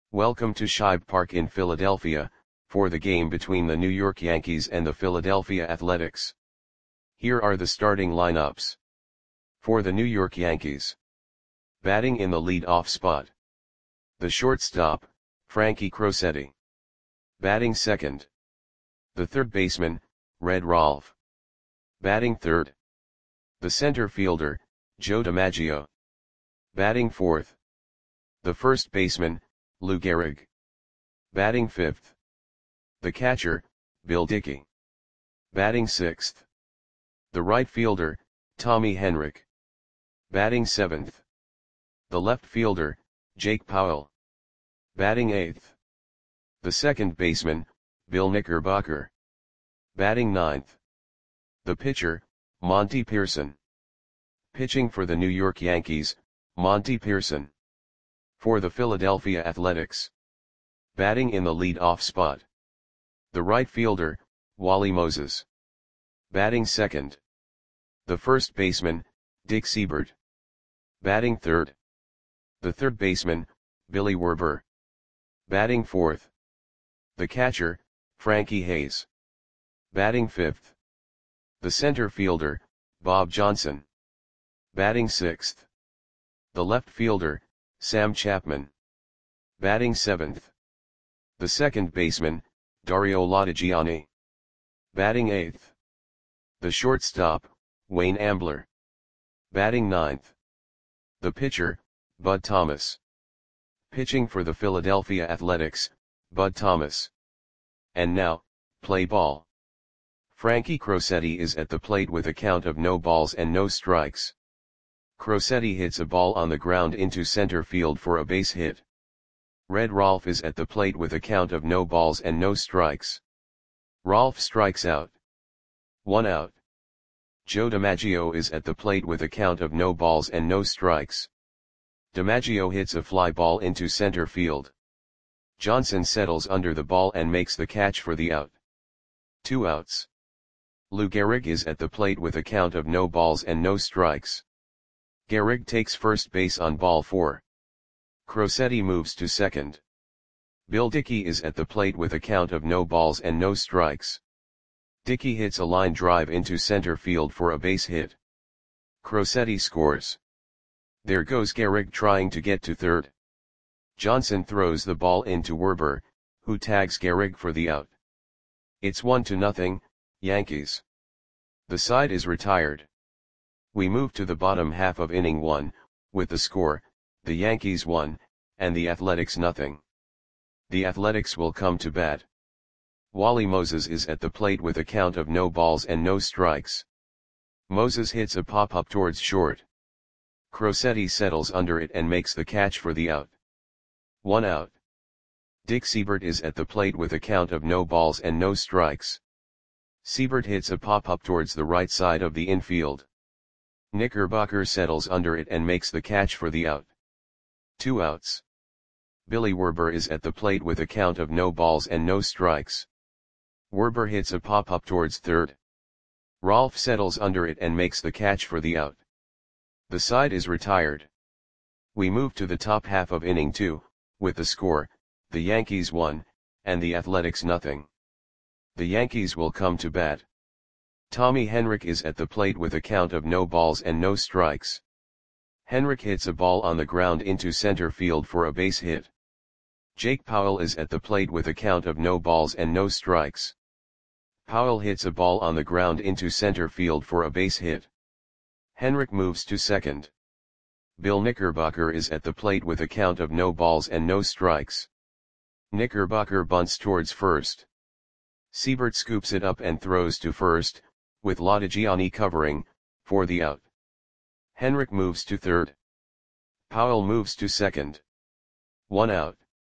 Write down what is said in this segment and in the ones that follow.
Welcome to Shibe Park in Philadelphia, for the game between the New York Yankees and the Philadelphia Athletics. Here are the starting lineups. For the New York Yankees. Batting in the lead-off spot. The shortstop, Frankie Crosetti. Batting second. The third baseman, Red Rolfe. Batting third. The center fielder, Joe DiMaggio. Batting fourth. The first baseman, Lou Gehrig. Batting fifth. The catcher, Bill Dickey. Batting sixth. The right fielder, Tommy Henrich. Batting seventh. The left fielder, Jake Powell. Batting eighth. The second baseman, Bill Knickerbocker. Batting ninth. The pitcher, Monty Pearson. Pitching for the New York Yankees, Monty Pearson. For the Philadelphia Athletics. Batting in the lead-off spot. The right fielder, Wally Moses. Batting second. The first baseman, Dick Seibert. Batting third. The third baseman, Billy Werber. Batting fourth. The catcher, Frankie Hayes. Batting fifth. The center fielder, Bob Johnson. Batting sixth. The left fielder, Sam Chapman. Batting seventh. The second baseman, Dario Lodigiani. Batting eighth. The shortstop, Wayne Ambler. Batting ninth. The pitcher, Bud Thomas. Pitching for the Philadelphia Athletics, Bud Thomas. And now, play ball. Frankie Crosetti is at the plate with a count of no balls and no strikes. Crosetti hits a ball on the ground into center field for a base hit. Red Rolfe is at the plate with a count of no balls and no strikes. Rolfe strikes out. 1 out. Joe DiMaggio is at the plate with a count of no balls and no strikes. DiMaggio hits a fly ball into center field. Johnson settles under the ball and makes the catch for the out. 2 outs. Lou Gehrig is at the plate with a count of no balls and no strikes. Gehrig takes first base on ball 4. Crosetti moves to second. Bill Dickey is at the plate with a count of no balls and no strikes. Dickey hits a line drive into center field for a base hit. Crosetti scores. There goes Gehrig trying to get to third. Johnson throws the ball into Werber, who tags Gehrig for the out. It's 1-0, Yankees. The side is retired. We move to the bottom half of inning 1, with the score, the Yankees 1, and the Athletics 0. The Athletics will come to bat. Wally Moses is at the plate with a count of no balls and no strikes. Moses hits a pop-up towards short. Crosetti settles under it and makes the catch for the out. 1 out. Dick Seibert is at the plate with a count of no balls and no strikes. Seibert hits a pop-up towards the right side of the infield. Knickerbocker settles under it and makes the catch for the out. 2 outs. Billy Werber is at the plate with a count of no balls and no strikes. Werber hits a pop-up towards third. Rolfe settles under it and makes the catch for the out. The side is retired. We move to the top half of inning 2, with the score, the Yankees 1, and the Athletics 0. The Yankees will come to bat. Tommy Henrich is at the plate with a count of no balls and no strikes. Henrich hits a ball on the ground into center field for a base hit. Jake Powell is at the plate with a count of no balls and no strikes. Powell hits a ball on the ground into center field for a base hit. Henrich moves to second. Bill Knickerbocker is at the plate with a count of no balls and no strikes. Knickerbocker bunts towards first. Seibert scoops it up and throws to first, with Lodigiani covering, for the out. Henrich moves to third. Powell moves to second. 1 out.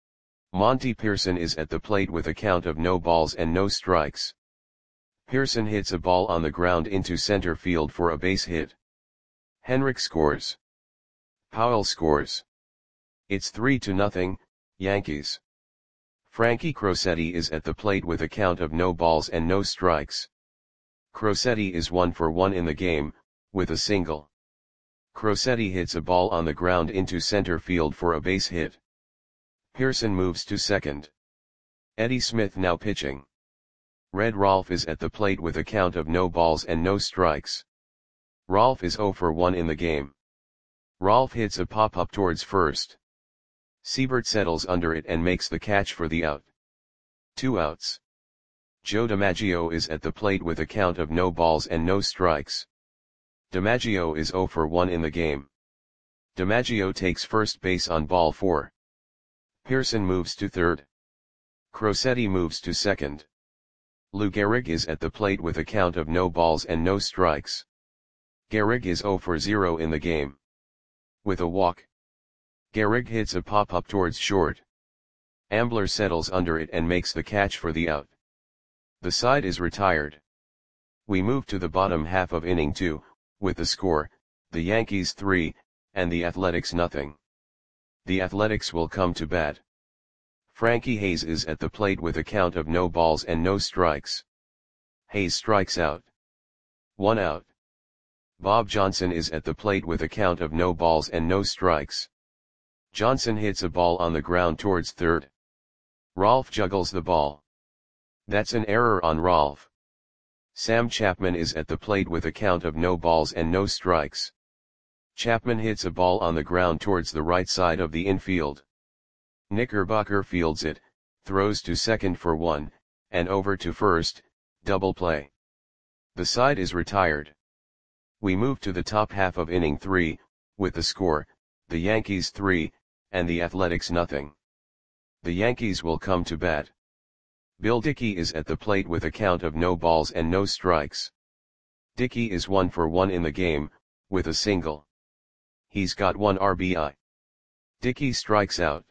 Monty Pearson is at the plate with a count of no balls and no strikes. Pearson hits a ball on the ground into center field for a base hit. Henrich scores. Powell scores. It's 3-0, Yankees. Frankie Crosetti is at the plate with a count of no balls and no strikes. Crosetti is 1 for 1 in the game, with a single. Crosetti hits a ball on the ground into center field for a base hit. Pearson moves to second. Eddie Smith now pitching. Red Rolf is at the plate with a count of no balls and no strikes. Rolf is 0 for 1 in the game. Rolf hits a pop-up towards first. Siebert settles under it and makes the catch for the out. 2 outs. Joe DiMaggio is at the plate with a count of no balls and no strikes. DiMaggio is 0 for 1 in the game. DiMaggio takes first base on ball 4. Pearson moves to third. Crosetti moves to second. Lou Gehrig is at the plate with a count of no balls and no strikes. Gehrig is 0 for 0 in the game. With a walk. Gehrig hits a pop-up towards short. Ambler settles under it and makes the catch for the out. The side is retired. We move to the bottom half of inning 2, with the score, the Yankees 3, and the Athletics nothing. The Athletics will come to bat. Frankie Hayes is at the plate with a count of no balls and no strikes. Hayes strikes out. 1 out. Bob Johnson is at the plate with a count of no balls and no strikes. Johnson hits a ball on the ground towards third. Rolf juggles the ball. That's an error on Rolf. Sam Chapman is at the plate with a count of no balls and no strikes. Chapman hits a ball on the ground towards the right side of the infield. Knickerbocker fields it, throws to second for 1, and over to first, double play. The side is retired. We move to the top half of inning 3, with the score, the Yankees 3, and the Athletics nothing. The Yankees will come to bat. Bill Dickey is at the plate with a count of no balls and no strikes. Dickey is 1 for 1 in the game, with a single. He's got 1 RBI. Dickey strikes out.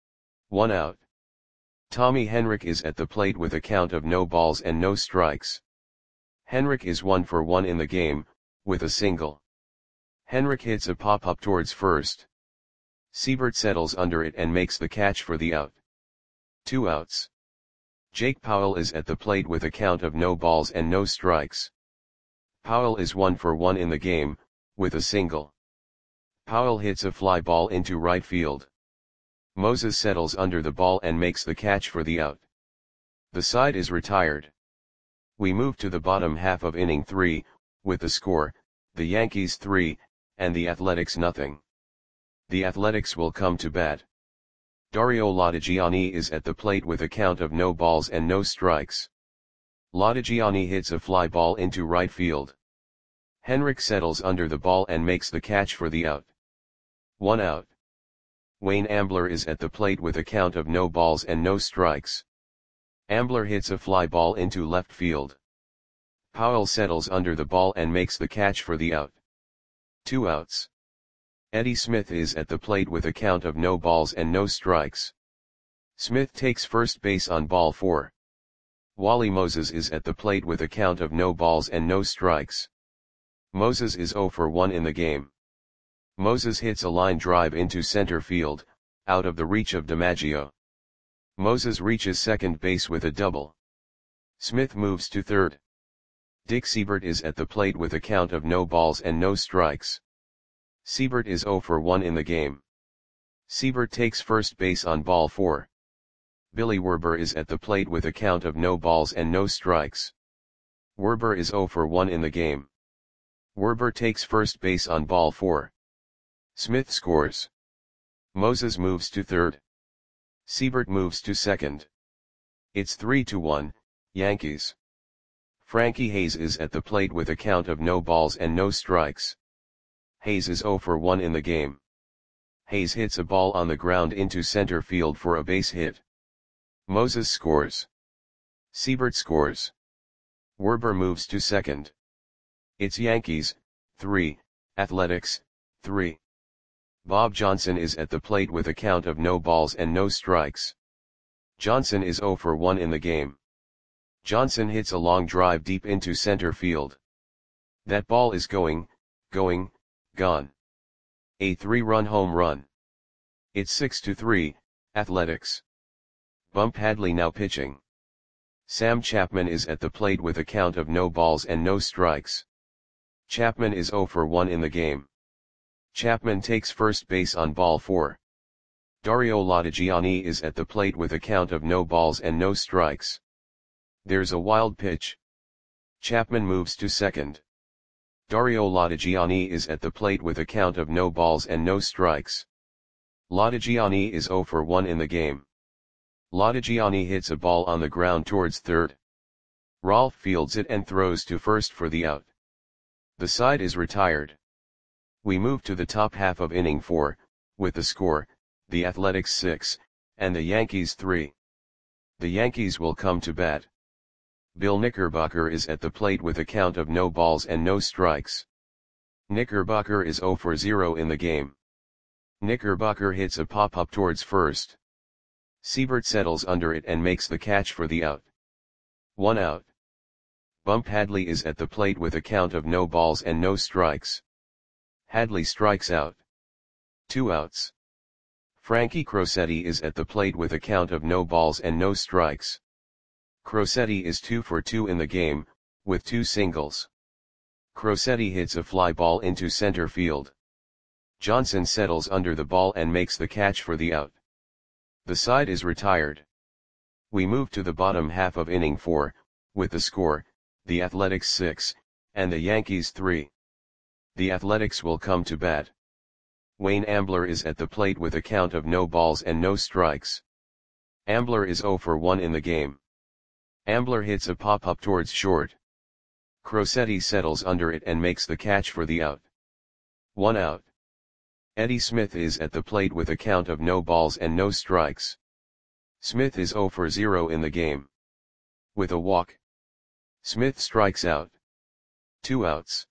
1 out. Tommy Henrich is at the plate with a count of no balls and no strikes. Henrich is 1 for 1 in the game, with a single. Henrich hits a pop-up towards first. Siebert settles under it and makes the catch for the out. 2 outs. Jake Powell is at the plate with a count of no balls and no strikes. Powell is 1 for 1 in the game, with a single. Powell hits a fly ball into right field. Moses settles under the ball and makes the catch for the out. The side is retired. We move to the bottom half of inning 3, with the score, the Yankees 3, and the Athletics nothing. The Athletics will come to bat. Dario Latigiani is at the plate with a count of no balls and no strikes. Latigiani hits a fly ball into right field. Henrich settles under the ball and makes the catch for the out. 1 out. Wayne Ambler is at the plate with a count of no balls and no strikes. Ambler hits a fly ball into left field. Powell settles under the ball and makes the catch for the out. 2 outs. Eddie Smith is at the plate with a count of no balls and no strikes. Smith takes first base on ball 4. Wally Moses is at the plate with a count of no balls and no strikes. Moses is 0 for 1 in the game. Moses hits a line drive into center field, out of the reach of DiMaggio. Moses reaches second base with a double. Smith moves to third. Dick Siebert is at the plate with a count of no balls and no strikes. Siebert is 0 for 1 in the game. Siebert takes first base on ball 4. Billy Werber is at the plate with a count of no balls and no strikes. Werber is 0 for 1 in the game. Werber takes first base on ball 4. Smith scores. Moses moves to third. Siebert moves to second. It's 3-1, Yankees. Frankie Hayes is at the plate with a count of no balls and no strikes. Hayes is 0 for 1 in the game. Hayes hits a ball on the ground into center field for a base hit. Moses scores. Siebert scores. Werber moves to second. It's Yankees, 3, Athletics, 3. Bob Johnson is at the plate with a count of no balls and no strikes. Johnson is 0 for 1 in the game. Johnson hits a long drive deep into center field. That ball is going, gone. A 3-run home run. It's 6-3, Athletics. Bump Hadley now pitching. Sam Chapman is at the plate with a count of no balls and no strikes. Chapman is 0 for 1 in the game. Chapman takes first base on ball 4. Dario Latigiani is at the plate with a count of no balls and no strikes. There's a wild pitch. Chapman moves to second. Dario Latigiani is at the plate with a count of no balls and no strikes. Latigiani is 0 for 1 in the game. Latigiani hits a ball on the ground towards third. Rolf fields it and throws to first for the out. The side is retired. We move to the top half of inning 4, with the score, the Athletics 6, and the Yankees 3. The Yankees will come to bat. Bill Knickerbocker is at the plate with a count of no balls and no strikes. Knickerbocker is 0 for 0 in the game. Knickerbocker hits a pop-up towards first. Siebert settles under it and makes the catch for the out. 1 out. Bump Hadley is at the plate with a count of no balls and no strikes. Hadley strikes out. 2 outs. Frankie Crosetti is at the plate with a count of no balls and no strikes. Crosetti is 2 for 2 in the game, with 2 singles. Crosetti hits a fly ball into center field. Johnson settles under the ball and makes the catch for the out. The side is retired. We move to the bottom half of inning 4, with the score, the Athletics 6, and the Yankees 3. The Athletics will come to bat. Wayne Ambler is at the plate with a count of no balls and no strikes. Ambler is 0 for 1 in the game. Ambler hits a pop-up towards short. Crosetti settles under it and makes the catch for the out. 1 out. Eddie Smith is at the plate with a count of no balls and no strikes. Smith is 0 for 0 in the game. With a walk. Smith strikes out. 2 outs.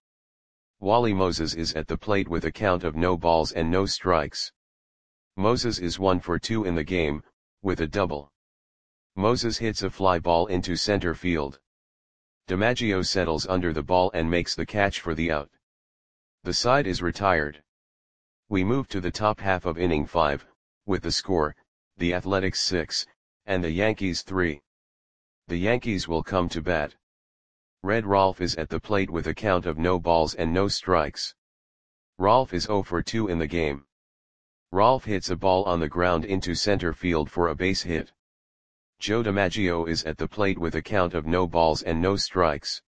Wally Moses is at the plate with a count of no balls and no strikes. Moses is 1 for 2 in the game, with a double. Moses hits a fly ball into center field. DiMaggio settles under the ball and makes the catch for the out. The side is retired. We move to the top half of inning 5, with the score, the Athletics 6, and the Yankees 3. The Yankees will come to bat. Red Rolf is at the plate with a count of no balls and no strikes. Rolf is 0 for 2 in the game. Rolf hits a ball on the ground into center field for a base hit. Joe DiMaggio is at the plate with a count of no balls and no strikes.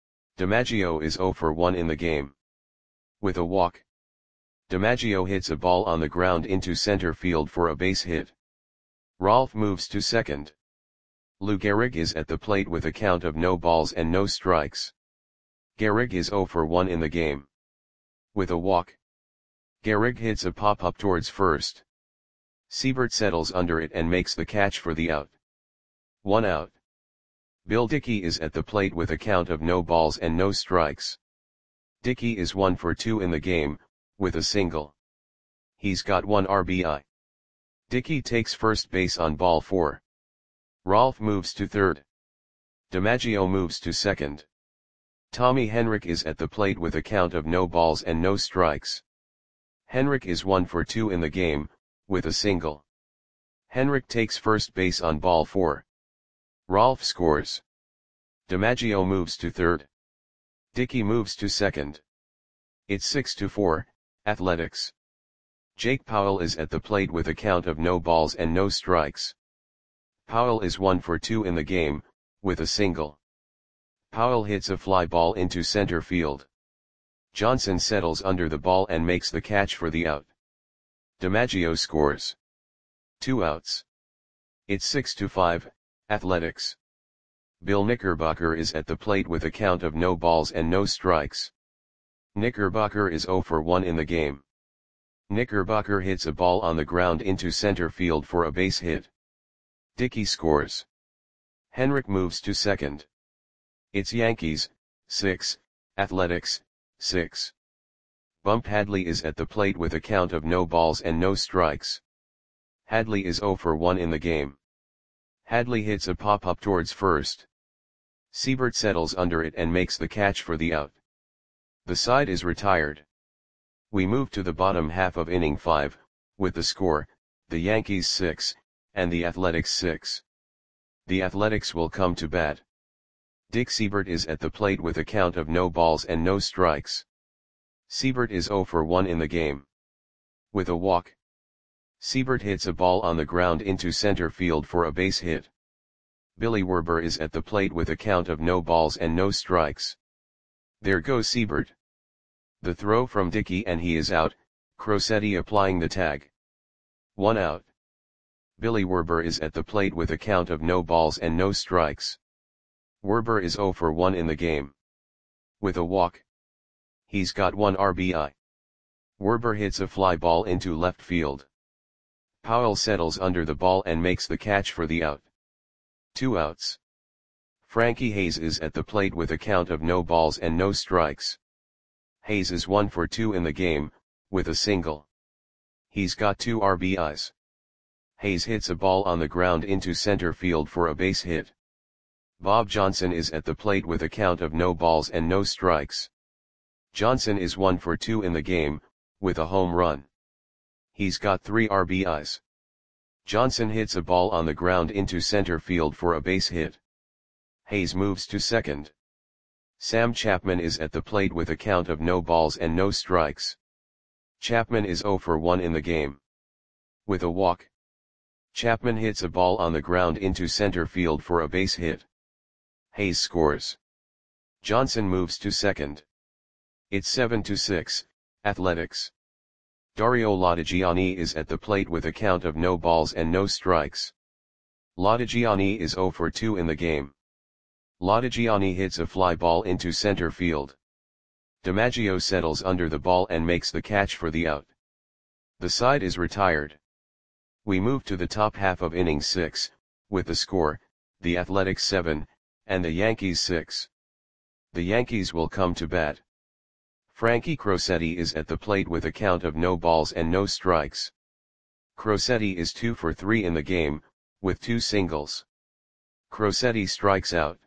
DiMaggio is 0 for 1 in the game. With a walk. DiMaggio hits a ball on the ground into center field for a base hit. Rolf moves to second. Lou Gehrig is at the plate with a count of no balls and no strikes. Gehrig is 0 for 1 in the game. With a walk. Gehrig hits a pop-up towards first. Siebert settles under it and makes the catch for the out. 1 out. Bill Dickey is at the plate with a count of no balls and no strikes. Dickey is 1 for 2 in the game, with a single. He's got 1 RBI. Dickey takes first base on ball 4. Rolf moves to third. DiMaggio moves to second. Tommy Henrich is at the plate with a count of no balls and no strikes. Henrich is 1 for 2 in the game, with a single. Henrich takes first base on ball 4. Rolf scores. DiMaggio moves to third. Dickey moves to second. It's 6-4, Athletics. Jake Powell is at the plate with a count of no balls and no strikes. Powell is 1 for 2 in the game, with a single. Powell hits a fly ball into center field. Johnson settles under the ball and makes the catch for the out. DiMaggio scores. 2 outs. It's 6-5, Athletics. Bill Knickerbocker is at the plate with a count of no balls and no strikes. Knickerbocker is 0 for 1 in the game. Knickerbocker hits a ball on the ground into center field for a base hit. Dickey scores. Henrich moves to second. It's Yankees, 6, Athletics, 6. Bump Hadley is at the plate with a count of no balls and no strikes. Hadley is 0 for 1 in the game. Hadley hits a pop-up towards first. Siebert settles under it and makes the catch for the out. The side is retired. We move to the bottom half of inning 5, with the score, the Yankees 6, and the Athletics 6. The Athletics will come to bat. Dick Siebert is at the plate with a count of no balls and no strikes. Siebert is 0 for 1 in the game. With a walk. Siebert hits a ball on the ground into center field for a base hit. Billy Werber is at the plate with a count of no balls and no strikes. There goes Siebert. The throw from Dickey and he is out, Crosetti applying the tag. 1 out. Billy Werber is at the plate with a count of no balls and no strikes. Werber is 0 for 1 in the game. With a walk. He's got 1 RBI. Werber hits a fly ball into left field. Powell settles under the ball and makes the catch for the out. 2 outs. Frankie Hayes is at the plate with a count of no balls and no strikes. Hayes is 1 for 2 in the game, with a single. He's got 2 RBIs. Hayes hits a ball on the ground into center field for a base hit. Bob Johnson is at the plate with a count of no balls and no strikes. Johnson is 1 for 2 in the game, with a home run. He's got 3 RBIs. Johnson hits a ball on the ground into center field for a base hit. Hayes moves to second. Sam Chapman is at the plate with a count of no balls and no strikes. Chapman is 0 for 1 in the game. With a walk. Chapman hits a ball on the ground into center field for a base hit. Hayes scores. Johnson moves to second. It's 7-6, Athletics. Dario Latigiani is at the plate with a count of no balls and no strikes. Latigiani is 0 for 2 in the game. Latigiani hits a fly ball into center field. DiMaggio settles under the ball and makes the catch for the out. The side is retired. We move to the top half of inning 6, with the score, the Athletics 7, and the Yankees 6. The Yankees will come to bat. Frankie Crosetti is at the plate with a count of no balls and no strikes. Crosetti is 2 for 3 in the game, with 2 singles. Crosetti strikes out.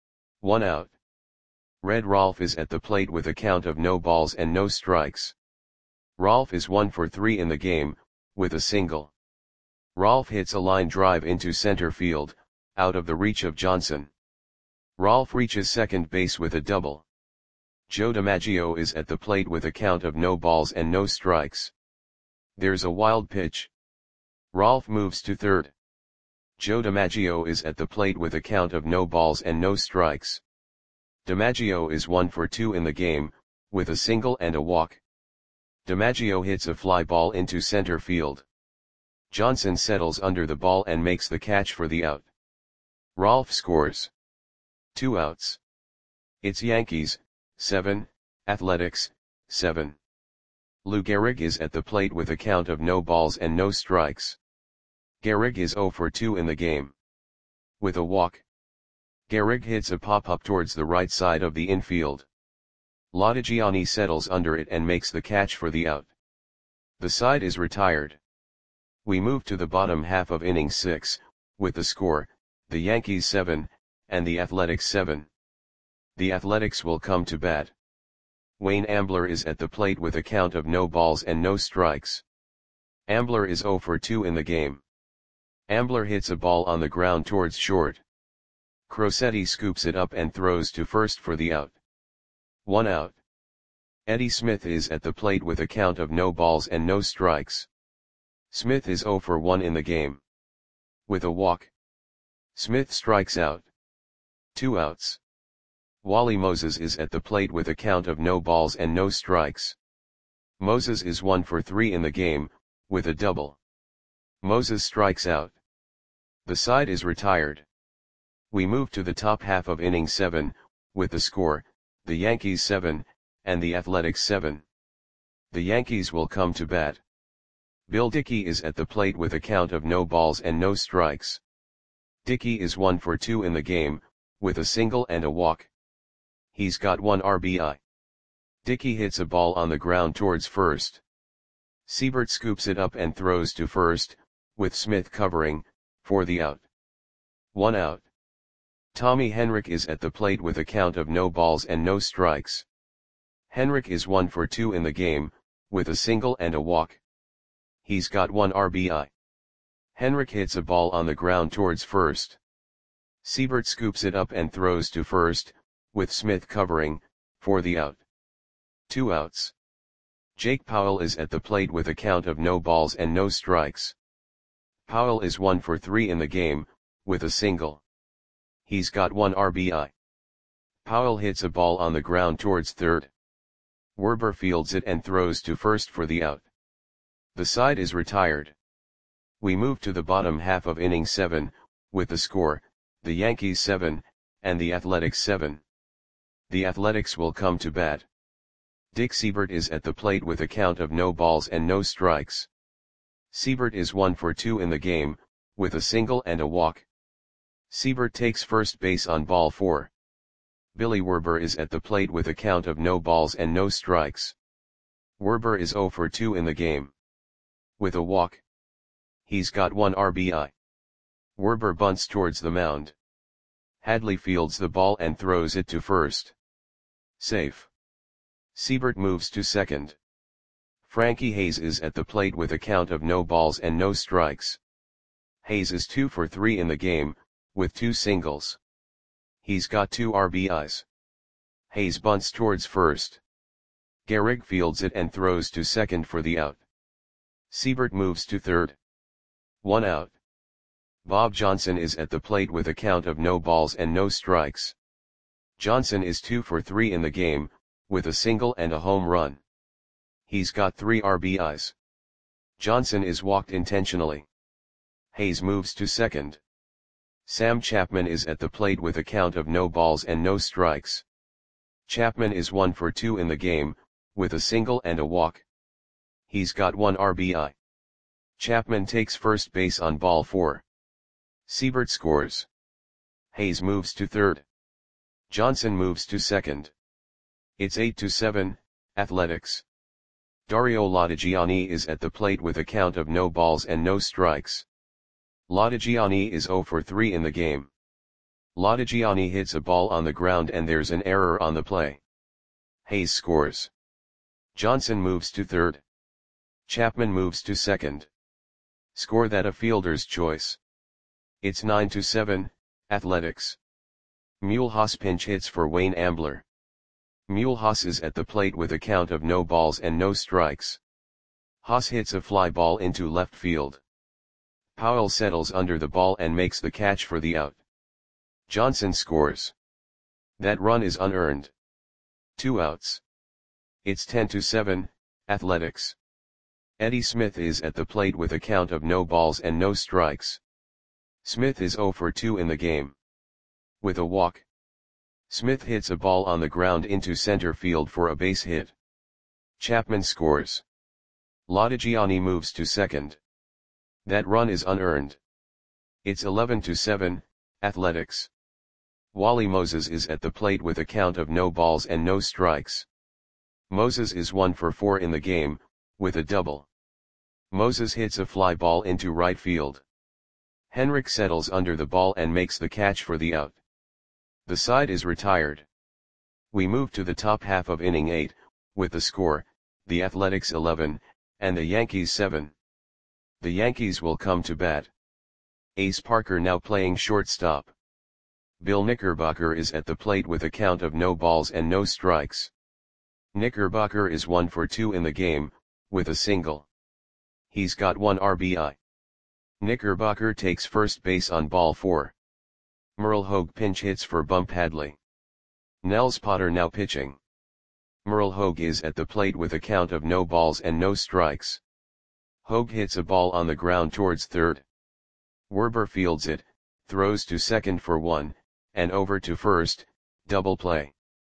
1 out. Red Rolf is at the plate with a count of no balls and no strikes. Rolf is 1 for 3 in the game, with a single. Rolf hits a line drive into center field, out of the reach of Johnson. Rolf reaches second base with a double. Joe DiMaggio is at the plate with a count of no balls and no strikes. There's a wild pitch. Rolf moves to third. Joe DiMaggio is at the plate with a count of no balls and no strikes. DiMaggio is 1 for 2 in the game, with a single and a walk. DiMaggio hits a fly ball into center field. Johnson settles under the ball and makes the catch for the out. Rolf scores. 2 outs. It's Yankees 7, Athletics 7. Lou Gehrig is at the plate with a count of no balls and no strikes. Gehrig is 0 for 2 in the game. With a walk. Gehrig hits a pop-up towards the right side of the infield. Latigiani settles under it and makes the catch for the out. The side is retired. We move to the bottom half of inning 6, with the score, the Yankees 7, and the Athletics 7. The Athletics will come to bat. Wayne Ambler is at the plate with a count of no balls and no strikes. Ambler is 0 for 2 in the game. Ambler hits a ball on the ground towards short. Crosetti scoops it up and throws to first for the out. 1 out. Eddie Smith is at the plate with a count of no balls and no strikes. Smith is 0 for 1 in the game. With a walk. Smith strikes out. 2 outs. Wally Moses is at the plate with a count of no balls and no strikes. Moses is 1 for 3 in the game, with a double. Moses strikes out. The side is retired. We move to the top half of inning 7, with the score, the Yankees 7, and the Athletics 7. The Yankees will come to bat. Bill Dickey is at the plate with a count of no balls and no strikes. Dickey is 1 for 2 in the game, with a single and a walk. He's got 1 RBI. Dickey hits a ball on the ground towards first. Siebert scoops it up and throws to first, with Smith covering, for the out. 1 out. Tommy Henrich is at the plate with a count of no balls and no strikes. Henrich is 1 for 2 in the game, with a single and a walk. He's got 1 RBI. Henrich hits a ball on the ground towards first. Siebert scoops it up and throws to first, with Smith covering, for the out. 2 outs. Jake Powell is at the plate with a count of no balls and no strikes. Powell is 1 for 3 in the game, with a single. He's got 1 RBI. Powell hits a ball on the ground towards third. Werber fields it and throws to first for the out. The side is retired. We move to the bottom half of inning 7, with the score, the Yankees 7, and the Athletics 7. The Athletics will come to bat. Dick Seibert is at the plate with a count of no balls and no strikes. Seibert is 1 for 2 in the game, with a single and a walk. Seibert takes first base on ball 4. Billy Werber is at the plate with a count of no balls and no strikes. Werber is 0 for 2 in the game. With a walk. He's got 1 RBI. Werber bunts towards the mound. Hadley fields the ball and throws it to first. Safe. Seibert moves to second. Frankie Hayes is at the plate with a count of no balls and no strikes. Hayes is 2 for 3 in the game, with 2 singles. He's got 2 RBIs. Hayes bunts towards first. Gehrig fields it and throws to second for the out. Seibert moves to third. 1 out. Bob Johnson is at the plate with a count of no balls and no strikes. Johnson is 2 for 3 in the game, with a single and a home run. He's got 3 RBIs. Johnson is walked intentionally. Hayes moves to second. Sam Chapman is at the plate with a count of no balls and no strikes. Chapman is 1 for 2 in the game, with a single and a walk. He's got 1 RBI. Chapman takes first base on ball 4. Seibert scores. Hayes moves to third. Johnson moves to second. It's 8-7, Athletics. Dario Latigiani is at the plate with a count of no balls and no strikes. Latigiani is 0 for 3 in the game. Latigiani hits a ball on the ground and there's an error on the play. Hayes scores. Johnson moves to third. Chapman moves to second. Score that a fielder's choice. It's 9-7, Athletics. Mulhouse pinch hits for Wayne Ambler. Mulhouse is at the plate with a count of no balls and no strikes. Haas hits a fly ball into left field. Powell settles under the ball and makes the catch for the out. Johnson scores. That run is unearned. 2 outs. It's 10-7, Athletics. Eddie Smith is at the plate with a count of no balls and no strikes. Smith is 0 for 2 in the game. With a walk. Smith hits a ball on the ground into center field for a base hit. Chapman scores. Latigiani moves to second. That run is unearned. It's 11-7, Athletics. Wally Moses is at the plate with a count of no balls and no strikes. Moses is 1 for 4 in the game, with a double. Moses hits a fly ball into right field. Henrik settles under the ball and makes the catch for the out. The side is retired. We move to the top half of inning 8, with the score, the Athletics 11, and the Yankees 7. The Yankees will come to bat. Ace Parker now playing shortstop. Bill Knickerbocker is at the plate with a count of no balls and no strikes. Knickerbocker is 1 for 2 in the game, with a single. He's got 1 RBI. Knickerbocker takes first base on ball 4. Merle Hogue pinch hits for Bump Hadley. Nels Potter now pitching. Merle Hogue is at the plate with a count of no balls and no strikes. Hogue hits a ball on the ground towards third. Werber fields it, throws to second for 1, and over to first, double play.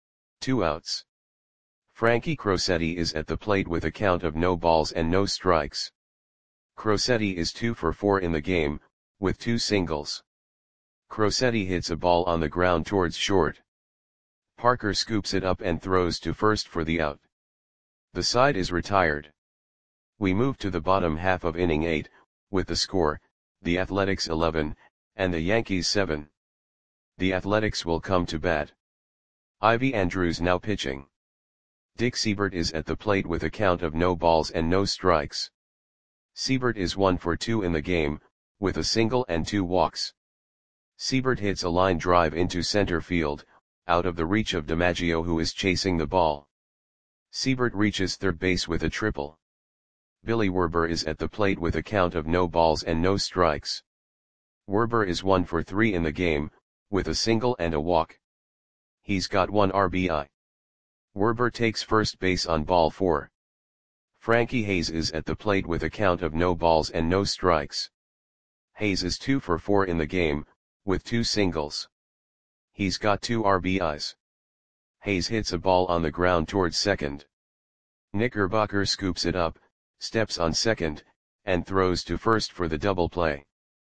2 outs. Frankie Crosetti is at the plate with a count of no balls and no strikes. Crosetti is 2 for 4 in the game, with 2 singles. Crosetti hits a ball on the ground towards short. Parker scoops it up and throws to first for the out. The side is retired. We move to the bottom half of inning 8, with the score, the Athletics 11, and the Yankees 7. The Athletics will come to bat. Ivy Andrews now pitching. Dick Seibert is at the plate with a count of no balls and no strikes. Seibert is 1 for 2 in the game, with a single and 2 walks. Seibert hits a line drive into center field, out of the reach of DiMaggio who is chasing the ball. Siebert reaches third base with a triple. Billy Werber is at the plate with a count of no balls and no strikes. Werber is 1 for 3 in the game, with a single and a walk. He's got 1 RBI. Werber takes first base on ball 4. Frankie Hayes is at the plate with a count of no balls and no strikes. Hayes is 2 for 4 in the game, with 2 singles. He's got 2 RBIs. Hayes hits a ball on the ground towards second. Knickerbocker scoops it up, steps on second, and throws to first for the double play.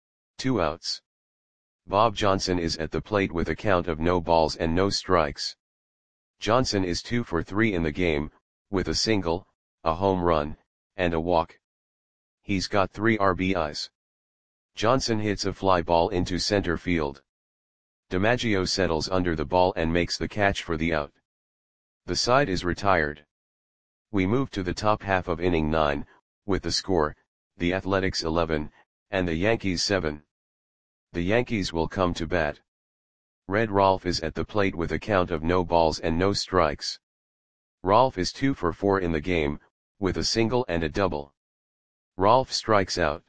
2 outs. Bob Johnson is at the plate with a count of no balls and no strikes. Johnson is 2 for 3 in the game, with a single, a home run, and a walk. He's got 3 RBIs. Johnson hits a fly ball into center field. DiMaggio settles under the ball and makes the catch for the out. The side is retired. We move to the top half of inning 9, with the score, the Athletics 11, and the Yankees 7. The Yankees will come to bat. Red Rolf is at the plate with a count of no balls and no strikes. Rolf is 2 for 4 in the game, with a single and a double. Rolf strikes out.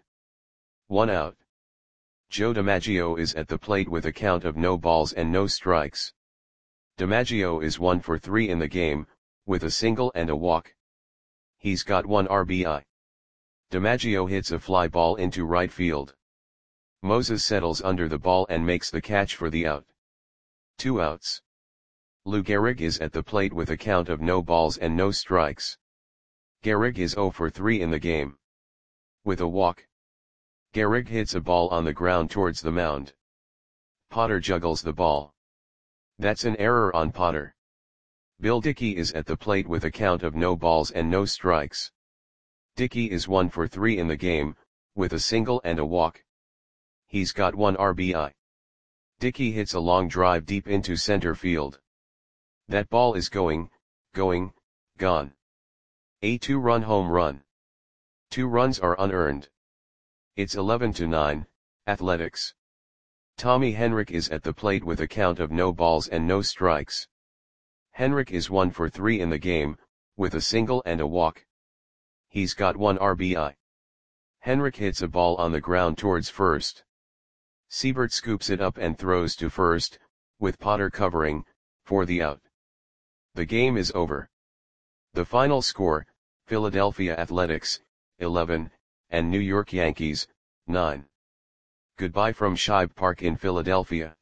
1 out. Joe DiMaggio is at the plate with a count of no balls and no strikes. DiMaggio is 1 for 3 in the game, with a single and a walk. He's got 1 RBI. DiMaggio hits a fly ball into right field. Moses settles under the ball and makes the catch for the out. 2 outs. Lou Gehrig is at the plate with a count of no balls and no strikes. Gehrig is 0 for 3 in the game. With a walk. Gehrig hits a ball on the ground towards the mound. Potter juggles the ball. That's an error on Potter. Bill Dickey is at the plate with a count of no balls and no strikes. Dickey is 1 for 3 in the game, with a single and a walk. He's got 1 RBI. Dickey hits a long drive deep into center field. That ball is gone. A 2-run home run. 2 runs are unearned. It's 11-9, Athletics. Tommy Henrich is at the plate with a count of no balls and no strikes. Henrich is 1 for 3 in the game, with a single and a walk. He's got 1 RBI. Henrich hits a ball on the ground towards first. Siebert scoops it up and throws to first, with Potter covering, for the out. The game is over. The final score, Philadelphia Athletics, 11, and New York Yankees, 9. Goodbye from Shibe Park in Philadelphia.